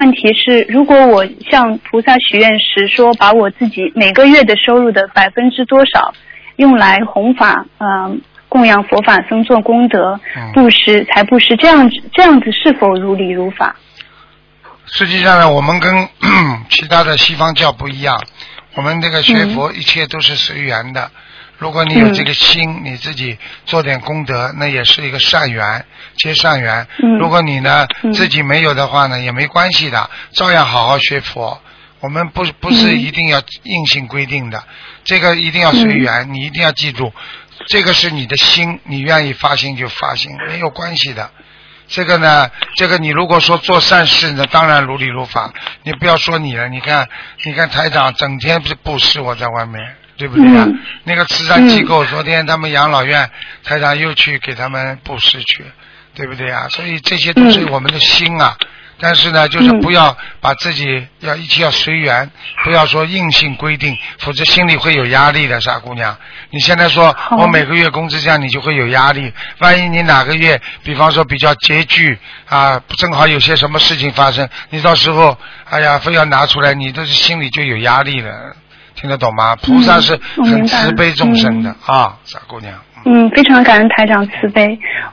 问题是，如果我向菩萨许愿时说，把我自己每个月的收入的多少用来弘法，供养佛法僧做功德，布施财布施，这样子是否如理如法？ 实际上呢，我们跟其他的西方教不一样，我们这个学佛一切都是随缘的。如果你有这个心，你自己做点功德，那也是一个善缘，结善缘。如果你呢自己没有的话呢，也没关系的，照样好好学佛。我们不是一定要硬性规定的，这个一定要随缘，你一定要记住，这个是你的心，你愿意发心就发心，没有关系的。这个呢，你如果说做善事呢，当然如理如法。你不要说你了，你看台长整天不是布施我在外面，对不对啊？那个慈善机构昨天他们养老院，台长又去给他们布施去，对不对啊？所以这些都是我们的心啊。但是呢，就是不要把自己一切要随缘，不要说硬性规定，否则心里会有压力的，傻姑娘。你现在说我每个月工资这样，你就会有压力。万一你哪个月，比方说比较拮据啊，正好有些什么事情发生，你到时候哎呀非要拿出来，你都是心里就有压力了，听得懂吗？菩萨是很慈悲众生的啊，傻姑娘。 非常感恩台长慈悲。